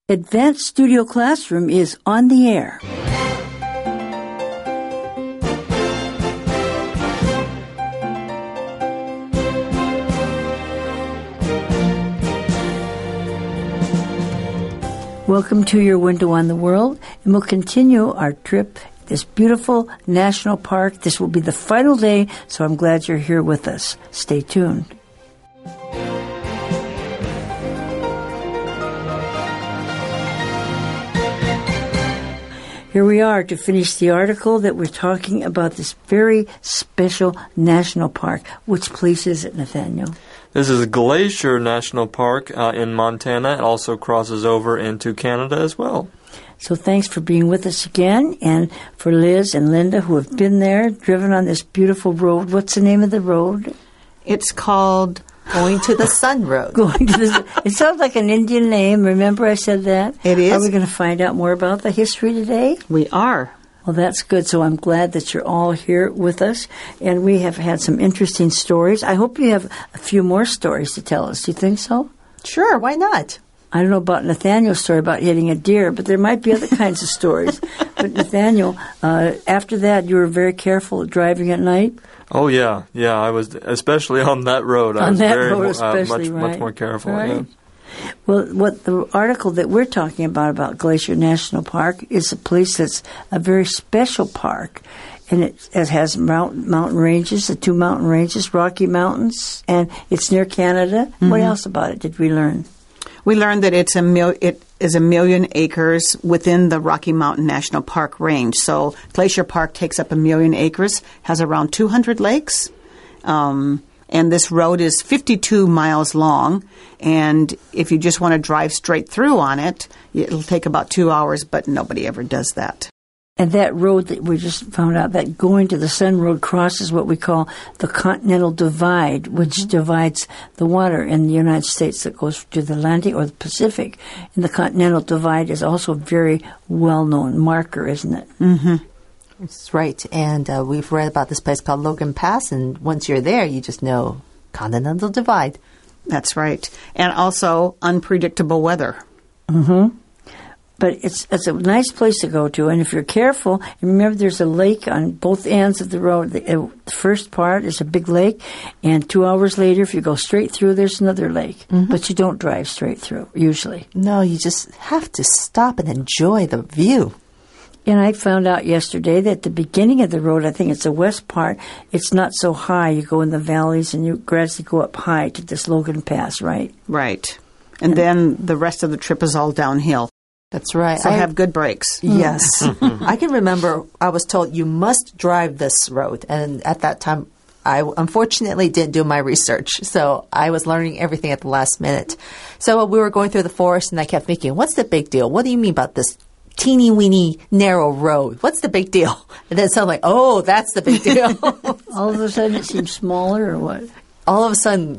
Advanced Studio Classroom is on the air. Welcome to your window on the world, and we'll continue our trip, this beautiful national park. This will be the final day, so I'm glad you're here with us. Stay tuned. Here we are to finish the article that we're talking about this very special national park. Which place is it, Nathaniel? This is Glacier National Park in Montana. It also crosses over into Canada as well. So thanks for being with us again, and for Liz and Linda who have been there, driven on this beautiful road. What's the name of the road? It's called Going to the Sun Road. It sounds like an Indian name. Remember I said that? It is. Are we going to find out more about the history today? We are. Well, that's good. So I'm glad that you're all here with us, and we have had some interesting stories. I hope you have a few more stories to tell us. Do you think so? Sure, why not? I don't know about Nathaniel's story about hitting a deer, but there might be other kinds of stories. But Nathaniel, after that, you were very careful driving at night? Oh, yeah. Yeah, I was, especially on that road. I was much more careful. Right. Yeah. Well, what the article that we're talking about Glacier National Park, is a place that's a very special park. And it has mountain ranges, the two mountain ranges, Rocky Mountains, and it's near Canada. Mm-hmm. What else about it did we learn? We learned that it is 1 million acres within the Rocky Mountain National Park range. So Glacier Park takes up 1 million acres, has around 200 lakes, and this road is 52 miles long. And if you just want to drive straight through on it, it'll take about 2 hours, but nobody ever does that. And that road that we just found out, that Going to the Sun Road, crosses what we call the Continental Divide, which divides the water in the United States that goes to the Atlantic or the Pacific. And the Continental Divide is also a very well-known marker, isn't it? Mm-hmm. That's right. And we've read about this place called Logan Pass, and once you're there, you just know Continental Divide. That's right. And also unpredictable weather. Mm-hmm. But it's a nice place to go to, and if you're careful, and remember there's a lake on both ends of the road. The first part is a big lake, and 2 hours later, if you go straight through, there's another lake. Mm-hmm. But you don't drive straight through, usually. No, you just have to stop and enjoy the view. And I found out yesterday that the beginning of the road, I think it's the west part, it's not so high. You go in the valleys, and you gradually go up high to this Logan Pass, right? Right. And then the rest of the trip is all downhill. That's right. So I have good brakes. Yes. I can remember I was told you must drive this road. And at that time, I unfortunately didn't do my research. So I was learning everything at the last minute. So we were going through the forest, and I kept thinking, what's the big deal? What do you mean about this teeny-weeny narrow road? What's the big deal? And then suddenly, oh, that's the big deal. All of a sudden it seems smaller, or what? All of a sudden,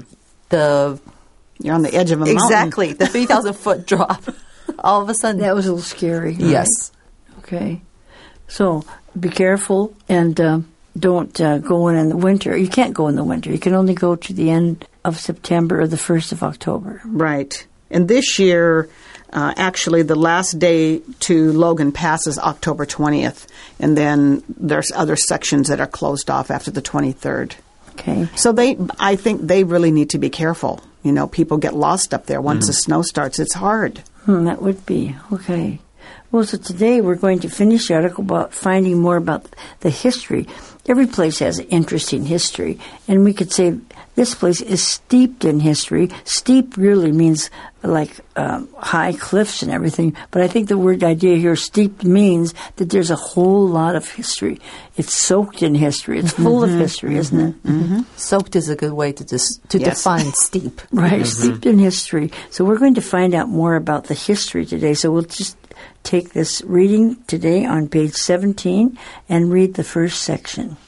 you're on the edge of a mountain. Exactly. The 3,000-foot drop. All of a sudden. That was a little scary. Right? Yes. Okay. So be careful, and don't go in the winter. You can't go in the winter. You can only go to the end of September or the 1st of October. Right. And this year, actually, the last day to Logan Pass is October 20th. And then there's other sections that are closed off after the 23rd. Okay. So I think they really need to be careful. You know, people get lost up there. Once the snow starts, it's hard. That would be. Okay. Well, so today we're going to finish the article about finding more about the history. Every place has an interesting history, and we could say this place is steeped in history. Steep really means like high cliffs and everything, but I think the word idea here, steeped, means that there's a whole lot of history. It's soaked in history. It's full of history, isn't it? Mm-hmm. Soaked is a good way to define steep. Right, steeped in history. So we're going to find out more about the history today. So we'll just take this reading today on page 17 and read the first section.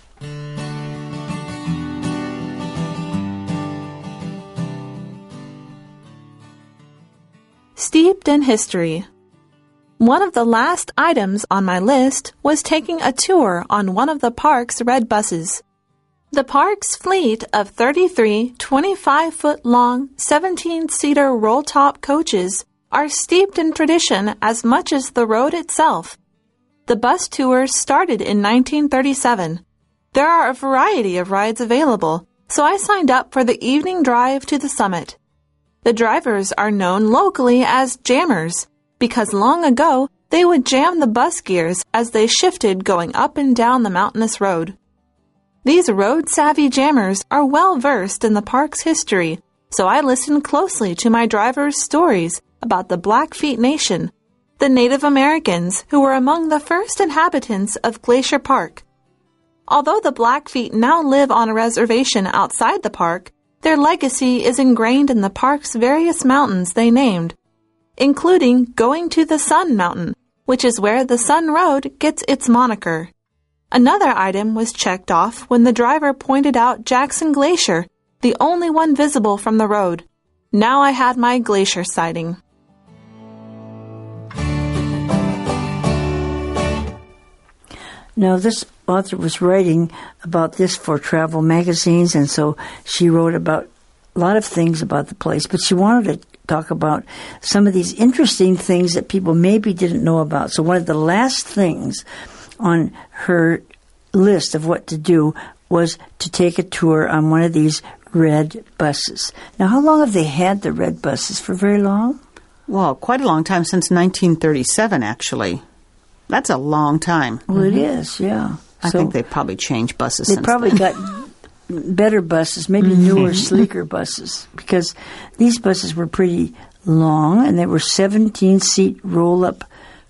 Steeped in history. One of the last items on my list was taking a tour on one of the park's red buses. The park's fleet of 33 25-foot-long, 17-seater roll-top coaches are steeped in tradition as much as the road itself. The bus tours started in 1937. There are a variety of rides available, so I signed up for the evening drive to the summit. The drivers are known locally as jammers because long ago they would jam the bus gears as they shifted going up and down the mountainous road. These road-savvy jammers are well-versed in the park's history, so I listened closely to my drivers' stories about the Blackfeet Nation, the Native Americans who were among the first inhabitants of Glacier Park. Although the Blackfeet now live on a reservation outside the park, their legacy is ingrained in the park's various mountains they named, including Going to the Sun Mountain, which is where the Sun Road gets its moniker. Another item was checked off when the driver pointed out Jackson Glacier, the only one visible from the road. Now I had my glacier sighting. Now, this author was writing about this for travel magazines, and so she wrote about a lot of things about the place, but she wanted to talk about some of these interesting things that people maybe didn't know about. So one of the last things on her list of what to do was to take a tour on one of these red buses. Now, how long have they had the red buses? For very long? Well, quite a long time, since 1937, actually. That's a long time. Well, it is, yeah. I think they probably changed buses They since probably then. got better buses, maybe newer, sleeker buses, because these buses were pretty long, and they were 17-seat roll-top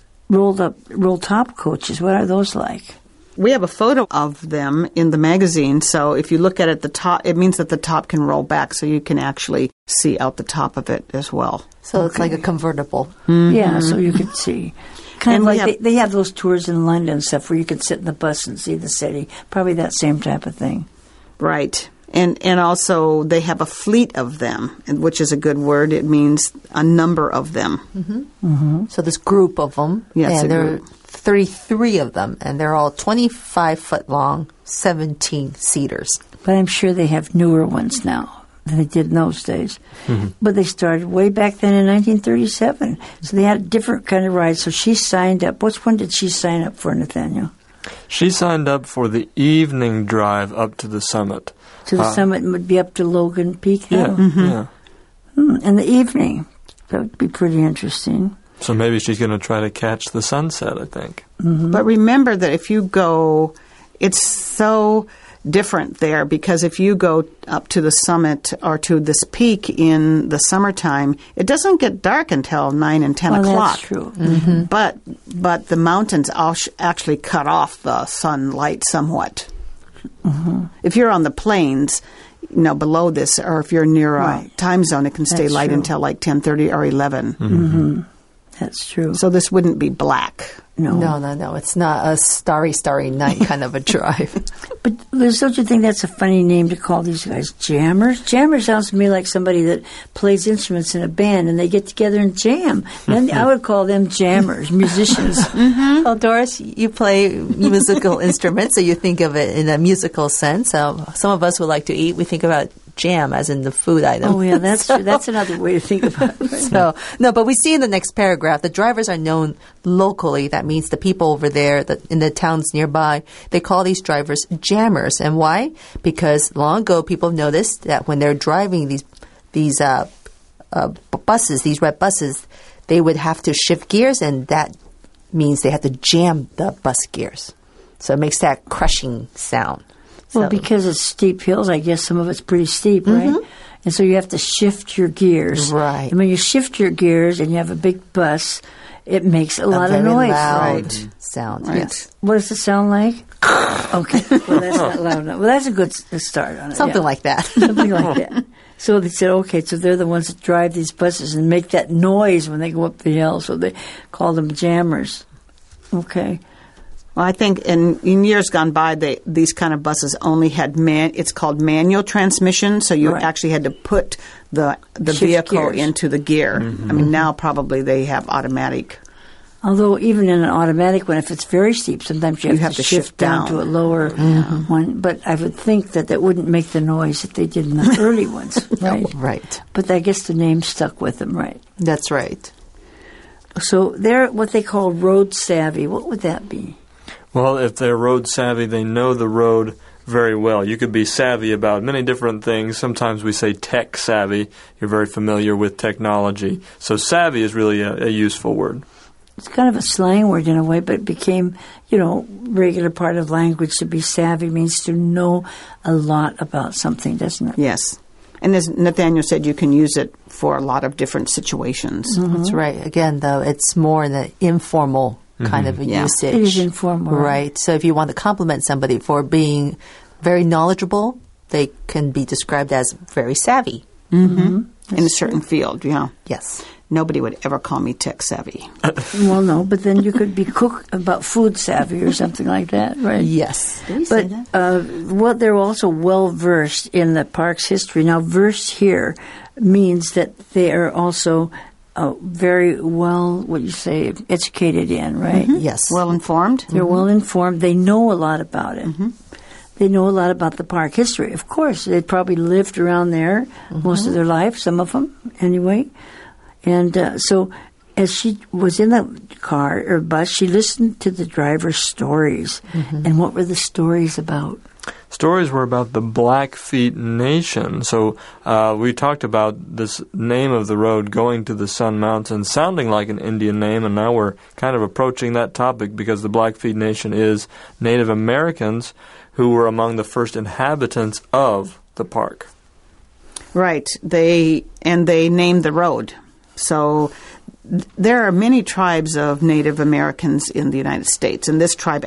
coaches. What are those like? We have a photo of them in the magazine, so if you look at the top, it means that the top can roll back, so you can actually see out the top of it as well. So it's like a convertible. Yeah, so you could see. Kind And of we like have- they have those tours in London and stuff where you could sit in the bus and see the city. Probably that same type of thing. Right. And also they have a fleet of them, which is a good word. It means a number of them. So this group of them, Yes, and a there are group. 33 of them, and they're all 25 foot long, 17 seaters. But I'm sure they have newer ones now than they did in those days. But they started way back then in 1937. So they had a different kind of ride. So she signed up. Which one did she sign up for, Nathaniel? She signed up for the evening drive up to the summit. To the summit would be up to Logan Peak Yeah, now? yeah. In the evening. That would be pretty interesting. So maybe she's going to try to catch the sunset, I think. But remember that if you go, it's so different there, because if you go up to the summit or to this peak in the summertime, it doesn't get dark until 9 and 10 o'clock. That's true. But the mountains actually cut off the sunlight somewhat. If you're on the plains, below this, or if you're near a Right. time zone, it can stay That's light true. until like 10:30 or 11. That's true. So this wouldn't be black. No. It's not a starry night kind of a drive. But Liz, don't you think that's a funny name to call these guys jammers? Jammer sounds to me like somebody that plays instruments in a band and they get together and jam. Then I would call them jammers, musicians. Well, Doris, you play musical instruments, so you think of it in a musical sense. Some of us would like to eat. We think about jam as in the food item. Oh, yeah, that's true. That's another way to think about it. So, no, but we see in the next paragraph, the drivers are known locally. That means the people over there in the towns nearby, they call these drivers jammers. And why? Because long ago, people noticed that when they're driving these buses, these red buses, they would have to shift gears, and that means they have to jam the bus gears. So it makes that crushing sound. Well, So- because it's steep hills, I guess some of it's pretty steep, right? And so you have to shift your gears. Right. And when you shift your gears and you have a big bus, it makes a lot of very noise. loud Right. sound. Right. Yes. What does it sound like? Okay. Well, that's not loud enough. Well, that's a good start on it. Something yeah. like that. Something like that. So they said, okay, so they're the ones that drive these buses and make that noise when they go up the hill. So they call them jammers. Okay. Well, I think in years gone by, these kind of buses only had it's called manual transmission, so you Right. actually had to put the Shift vehicle gears. into the gear. I mean, now probably they have automatic. Although even in an automatic one, if it's very steep, sometimes you have to shift down to a lower one. But I would think that wouldn't make the noise that they did in the early ones, right? Right. But I guess the name stuck with them, right? That's right. So they're what they call road savvy. What would that be? Well, if they're road savvy, they know the road very well. You could be savvy about many different things. Sometimes we say tech savvy. You're very familiar with technology. So savvy is really a useful word. It's kind of a slang word in a way, but it became, regular part of language. To be savvy means to know a lot about something, doesn't it? Yes. And as Nathaniel said, you can use it for a lot of different situations. That's right. Again, though, it's more in the informal kind of a usage. It is informal. Right. So if you want to compliment somebody for being very knowledgeable, they can be described as very savvy. In a certain field, Yes. Nobody would ever call me tech savvy. Well, no, but then you could be about food savvy or something like that, right? Yes. Did we say that? They're also well versed in the park's history. Now, versed here means that they are also very well, educated in, right? Yes. Well informed. They're well informed. They know a lot about it. They know a lot about the park history. Of course, they probably lived around there most of their life, some of them anyway. And so as she was in the car or bus, she listened to the driver's stories. And what were the stories about? Stories were about the Blackfeet Nation. So we talked about this name of the road, Going to the Sun Mountain, sounding like an Indian name, and now we're kind of approaching that topic because the Blackfeet Nation is Native Americans who were among the first inhabitants of the park. Right. They named the road. So there are many tribes of Native Americans in the United States, and this tribe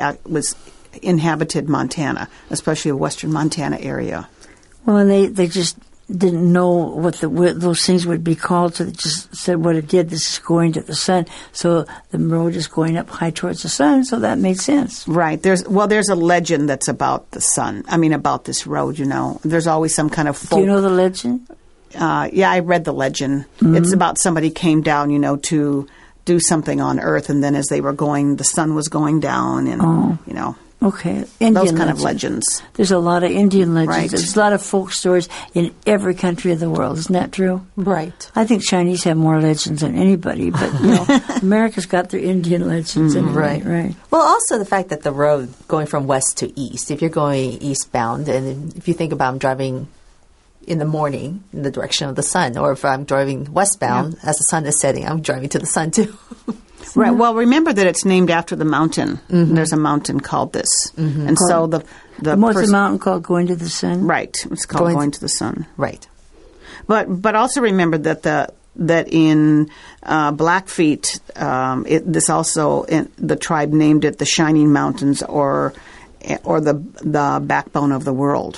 inhabited Montana, especially the western Montana area. Well, and they just didn't know what those things would be called, so they just said what it did. This is going to the sun, so the road is going up high towards the sun, so that made sense. Right. There's a legend that's about the sun. I mean, about this road. There's always some kind of folk. Do you know the legend? I read the legend. It's about somebody came down, to do something on Earth, and then as they were going, the sun was going down, and Okay, Indian those kind legends. of legends. There's a lot of Indian legends. Right. There's a lot of folk stories in every country of the world. Isn't that true? Right. I think Chinese have more legends than anybody, but America's got their Indian legends. Anyway, right. Well, also the fact that the road going from west to east, if you're going eastbound, and if you think about driving in the morning in the direction of the sun, or if I'm driving westbound as the sun is setting, I'm driving to the sun too. Right. Well, remember that it's named after the mountain. There's a mountain called this, and so the What's the mountain called? Going to the Sun. Right. It's called Going to the Sun. Right. But also remember that in Blackfeet, the tribe named it the Shining Mountains, or the backbone of the world.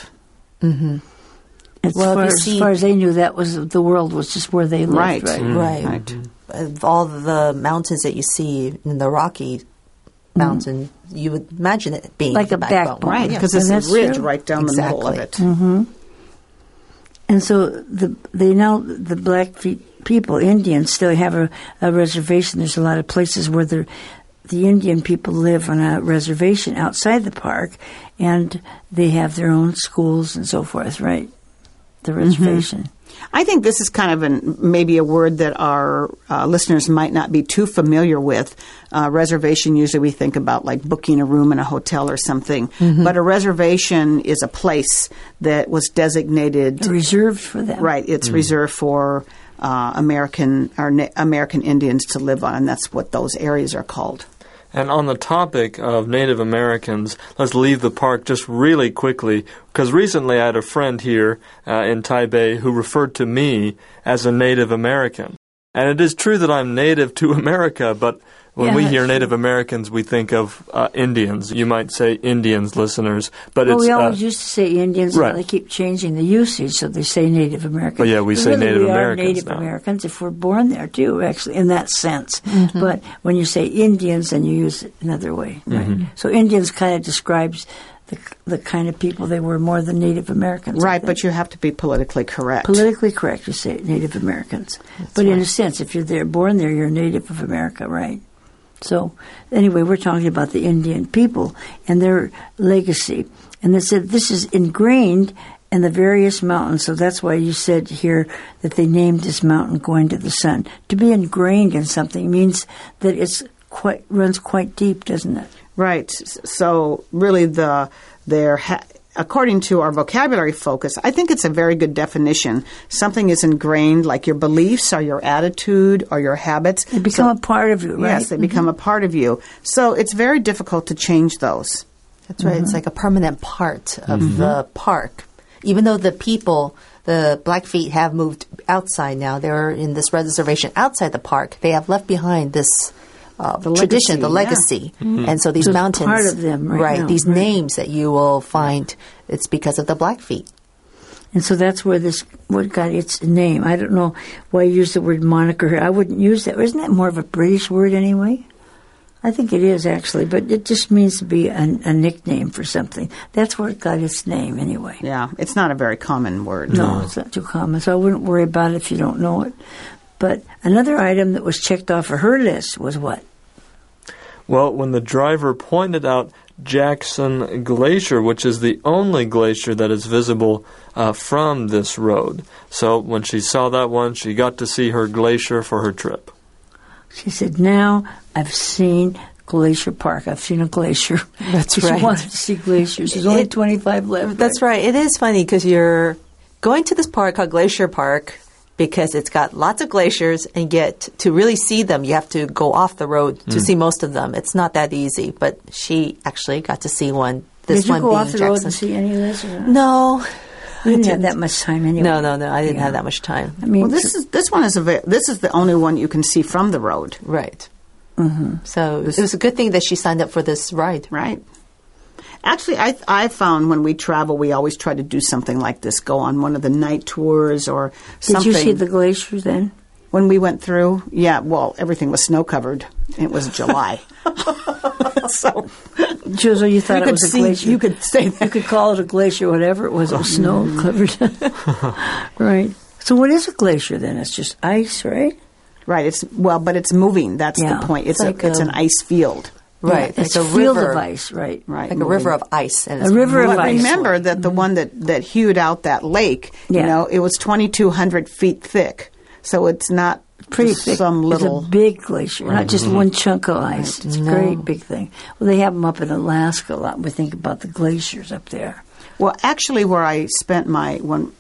As far as they knew, the world was just where they lived. Right. Right. All the mountains that you see in the Rocky Mountain, you would imagine it being like the a backbone. Right, because it's a ridge right down the middle of it. And so the Blackfeet people, Indians, still have a reservation. There's a lot of places where the Indian people live on a reservation outside the park, and they have their own schools and so forth, right? The reservation. I think this is kind of maybe a word that our listeners might not be too familiar with. Reservation, usually we think about like booking a room in a hotel or something. But a reservation is a place that was designated. Reserved for them. Right. It's reserved for American Indians to live on, and that's what those areas are called. And on the topic of Native Americans, let's leave the park just really quickly, because recently I had a friend here in Taipei who referred to me as a Native American. And it is true that I'm native to America, but when we hear Native Americans, we think of Indians. You might say Indians, listeners, but we always used to say Indians, right. But they keep changing the usage, so they say Native Americans. But yeah, we say Native we Americans are Native now. Americans if we're born there too, actually, in that sense. But when you say Indians, then you use it another way, right? So Indians kind of describes the kind of people they were more than Native Americans. Right, but you have to be politically correct. Politically correct, you say Native Americans. But in a sense, if you're born there, you're a native of America, right? So anyway, we're talking about the Indian people and their legacy. And they said this is ingrained and the various mountains. So that's why you said here that they named this mountain Going to the Sun. To be ingrained in something means that it's runs quite deep, doesn't it? Right. So really according to our vocabulary focus, I think it's a very good definition. Something is ingrained, like your beliefs or your attitude or your habits. They become a part of you, right? Yes, they become a part of you. So it's very difficult to change those. That's right. It's like a permanent part of the park. Even though the people, the Blackfeet, have moved outside now, they're in this reservation outside the park, they have left behind this tradition, the legacy. Yeah. And so these mountains, part of them right now, these names that you will find, it's because of the Blackfeet. And so that's where what got its name. I don't know why you use the word moniker here. I wouldn't use that. Isn't that more of a British word anyway? I think it is, actually, but it just means to be a nickname for something. That's where it got its name anyway. Yeah, it's not a very common word. No, it's not too common, so I wouldn't worry about it if you don't know it. But another item that was checked off of her list was what? Well, when the driver pointed out Jackson Glacier, which is the only glacier that is visible from this road. So when she saw that one, she got to see her glacier for her trip. She said, now I've seen Glacier Park. I've seen a glacier. That's right. She wanted to see glaciers. There's only 25 left. That's right. It is funny because you're going to this park called Glacier Park because it's got lots of glaciers, and yet to really see them, you have to go off the road to see most of them. It's not that easy, but she actually got to see one. Did you go off the road Jackson. and see any of this? Or not? No. You didn't have that much time anyway. No. I didn't have that much time. I mean, this is the only one you can see from the road. Right. Mm-hmm. So it was a good thing that she signed up for this ride. Right. Actually, I found when we travel, we always try to do something like this, go on one of the night tours or something. Did you see the glaciers then? When we went through, yeah, well, everything was snow-covered. It was July. So you thought it was a glacier. You could say that. You could call it a glacier, whatever it was. It was snow-covered. Right. So what is a glacier then? It's just ice, right? Right. But it's moving. That's the point. It's an ice field. Right. Yeah, it's a field of ice, right. Right. Like a river of ice. And a river of ice. Remember that the one that hewed out that lake, it was 2,200 feet thick. So it's not pretty thick. Some little... It's a big glacier, not just one chunk of ice. Right. It's a great big thing. Well, they have them up in Alaska a lot. We think about the glaciers up there. Well, actually, where I spent my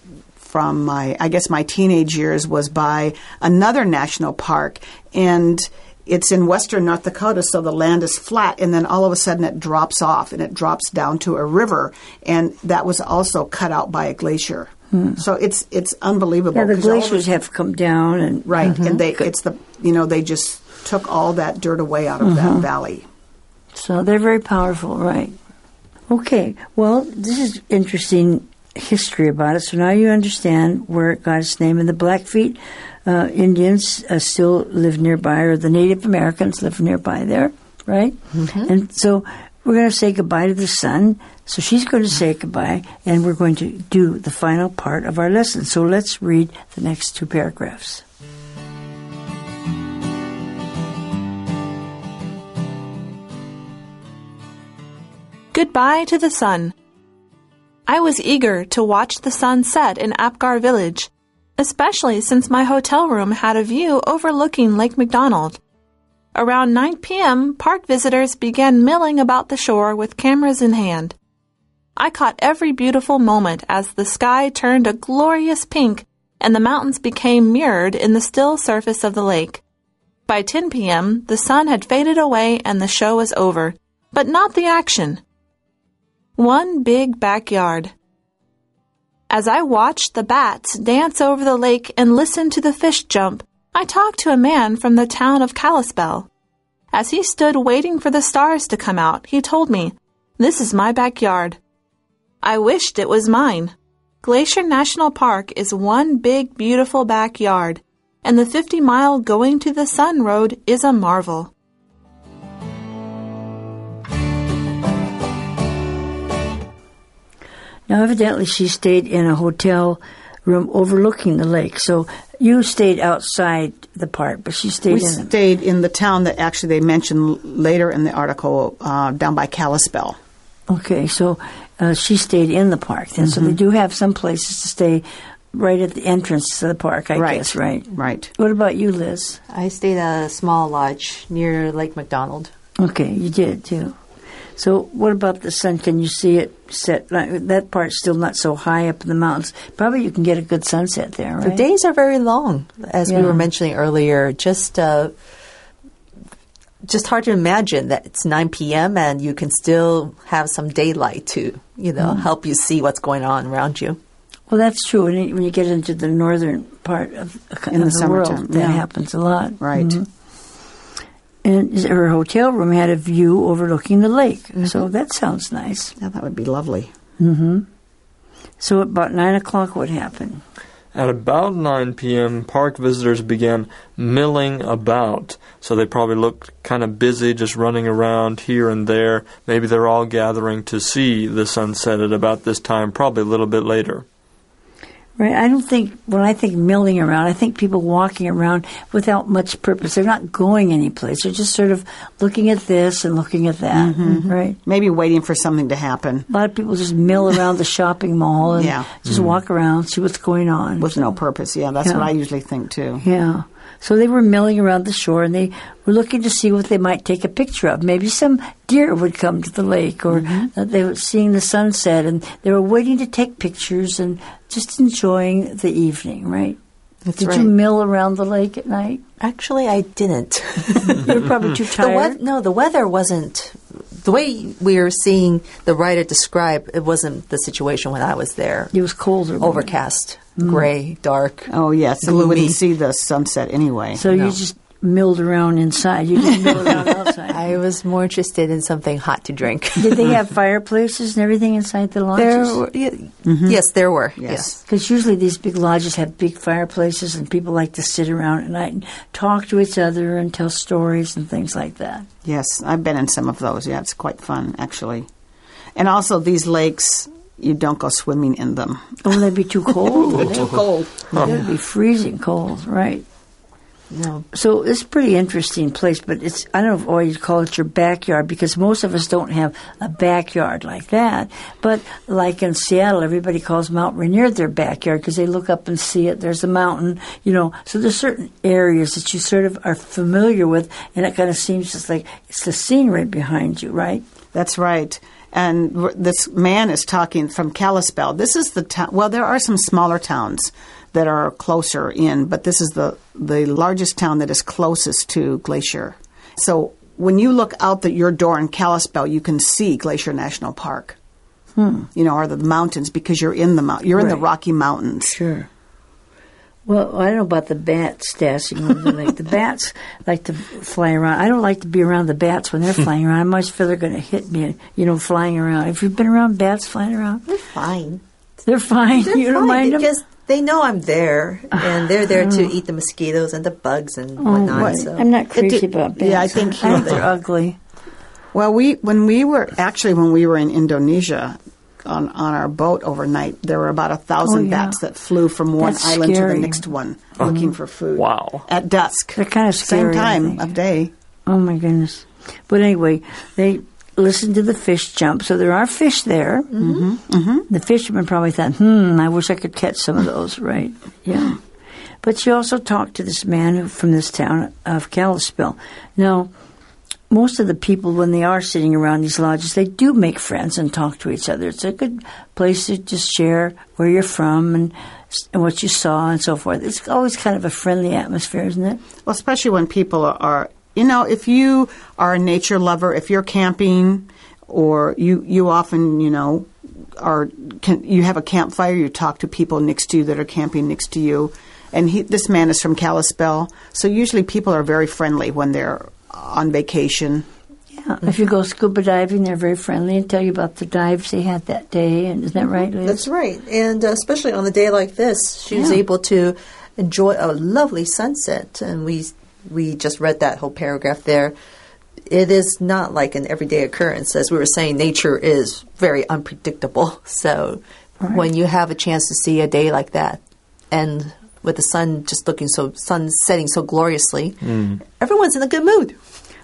teenage years was by another national park, and it's in western North Dakota, so the land is flat, and then all of a sudden it drops off, and it drops down to a river, and that was also cut out by a glacier. So it's unbelievable. Yeah, the glaciers have come down, and and they just took all that dirt away out of that valley. So they're very powerful, right? Okay, well, this is interesting history about it. So now you understand where it got its name. And the Blackfeet Indians still live nearby, or the Native Americans live nearby there, right? Mm-hmm. And so we're going to say goodbye to the sun. So she's going to say goodbye, and we're going to do the final part of our lesson. So let's read the next two paragraphs. Goodbye to the sun. I was eager to watch the sun set in Apgar village, especially since my hotel room had a view overlooking Lake McDonald. Around 9 p.m., park visitors began milling about the shore with cameras in hand. I caught every beautiful moment as the sky turned a glorious pink and the mountains became mirrored in the still surface of the lake. By 10 p.m., the sun had faded away and the show was over, but not the action. One big backyard. As I watched the bats dance over the lake and listened to the fish jump, I talked to a man from the town of Kalispell. As he stood waiting for the stars to come out, he told me, "This is my backyard." I wished it was mine. Glacier National Park is one big, beautiful backyard, and the 50-mile Going to the Sun road is a marvel. Now, evidently, she stayed in a hotel room overlooking the lake. So you stayed outside the park, but she stayed in it. We stayed in the town that actually they mentioned later in the article down by Kalispell. Okay, so she stayed in the park. And so they do have some places to stay right at the entrance to the park, I guess, right? Right. What about you, Liz? I stayed at a small lodge near Lake McDonald. Okay, you did too. So what about the sun? Can you see it set? That part's still not so high up in the mountains. Probably you can get a good sunset there, right? The days are very long, as we were mentioning earlier. Just hard to imagine that it's 9 p.m. and you can still have some daylight to, help you see what's going on around you. Well, that's true. When you get into the northern part of the world, that happens a lot. Right. Mm-hmm. And her hotel room had a view overlooking the lake. So that sounds nice. Yeah, that would be lovely. Mm-hmm. So at about 9 o'clock, what happened? At about 9 p.m., park visitors began milling about. So they probably looked kind of busy, just running around here and there. Maybe they're all gathering to see the sunset at about this time, probably a little bit later. Right. I don't think, when I think milling around, I think people walking around without much purpose. They're not going anyplace. They're just sort of looking at this and looking at that, right? Maybe waiting for something to happen. A lot of people just mill around the shopping mall and just walk around, see what's going on. With no purpose. Yeah, that's what I usually think, too. Yeah. So they were milling around the shore, and they were looking to see what they might take a picture of. Maybe some deer would come to the lake, or they were seeing the sunset, and they were waiting to take pictures and just enjoying the evening, right? Did you mill around the lake at night? Actually, I didn't. You were probably too tired. The weather wasn't... The way we were seeing the writer describe, it wasn't the situation when I was there. It was colder. Overcast, gray, dark. Oh, yes. So you wouldn't see the sunset anyway. So you just milled around inside. You didn't mill around outside. I was more interested in something hot to drink. Did they have fireplaces and everything inside the lodges? Yes, there were. Yes. Because usually these big lodges have big fireplaces, and people like to sit around at night and talk to each other and tell stories and things like that. Yes, I've been in some of those. Yeah, it's quite fun, actually. And also these lakes, you don't go swimming in them. Oh, they'd be too cold. Too cold. They would be freezing cold, right? No. So it's a pretty interesting place, but it's, I don't know why you'd call it your backyard, because most of us don't have a backyard like that. But like in Seattle, everybody calls Mount Rainier their backyard because they look up and see it. There's a mountain, So there's certain areas that you sort of are familiar with, and it kind of seems just like it's the scenery behind you, right? That's right. And this man is talking from Kalispell. This is the town. Well, there are some smaller towns that are closer in, but this is the largest town that is closest to Glacier. So when you look out your door in Kalispell, you can see Glacier National Park. Or the mountains, because you're in the in the Rocky Mountains. Sure. Well, I don't know about the bats dashing over the lake. The bats like to fly around. I don't like to be around the bats when they're flying around. I always feel they're going to hit me, flying around. Have you been around bats flying around? They're fine. They're fine. You don't mind them? Because they know I'm there, and they're there to eat the mosquitoes and the bugs and whatnot. So. I'm not crazy about bats. Yeah, I think they're ugly. Well, when we were in Indonesia on our boat overnight, there were about 1,000 bats that flew from one island to the next one looking for food. Wow! At dusk, they're kind of scary. Same time of day. Oh my goodness! But anyway, they listen to the fish jump. So there are fish there. The fishermen probably thought, I wish I could catch some of those, right? Yeah. But she also talked to this man from this town of Kalispell. Now, most of the people, when they are sitting around these lodges, they do make friends and talk to each other. It's a good place to just share where you're from and what you saw and so forth. It's always kind of a friendly atmosphere, isn't it? Well, especially when people are if you are a nature lover, if you're camping, or you often, you have a campfire, you talk to people next to you that are camping next to you. And this man is from Kalispell, so usually people are very friendly when they're on vacation. Yeah, if you go scuba diving, they're very friendly and tell you about the dives they had that day. And isn't that right, Liz? That's right. And especially on a day like this, she was able to enjoy a lovely sunset. And we just read that whole paragraph there. It is not like an everyday occurrence. As we were saying, nature is very unpredictable. So when you have a chance to see a day like that, and with the sun setting so gloriously, everyone's in a good mood.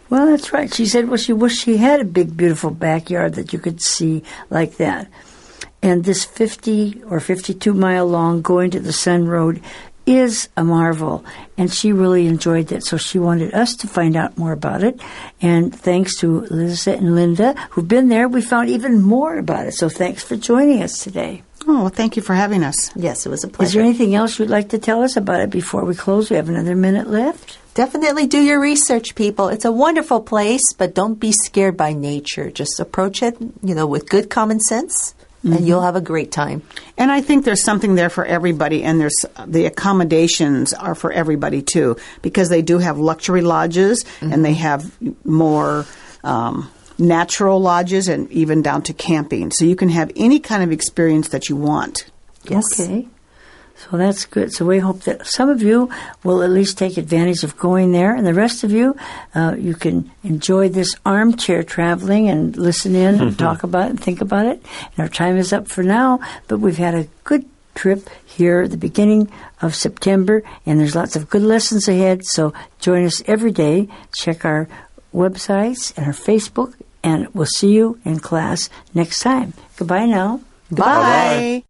Well, that's right. She said, well, she wished she had a big, beautiful backyard that you could see like that. And this 50 or 52-mile long Going to the Sun Road is a marvel, and she really enjoyed it. So she wanted us to find out more about it. And thanks to Lisa and Linda, who've been there, we found even more about it. So thanks for joining us today. Oh, well, thank you for having us. Yes, it was a Is pleasure. there anything else you'd like to tell us about it before we close? We have another minute left. Definitely do your research, people. It's a wonderful place, but don't be scared by nature. Just approach it, with good common sense, and you'll have a great time. And I think there's something there for everybody, and there's the accommodations are for everybody too, because they do have luxury lodges, and they have more natural lodges, and even down to camping. So you can have any kind of experience that you want. Yes. Okay. So that's good. So we hope that some of you will at least take advantage of going there, and the rest of you, you can enjoy this armchair traveling and listen in and talk about it and think about it. And our time is up for now, but we've had a good trip here at the beginning of September, and there's lots of good lessons ahead. So join us every day. Check our websites and our Facebook, and we'll see you in class next time. Goodbye now. Bye.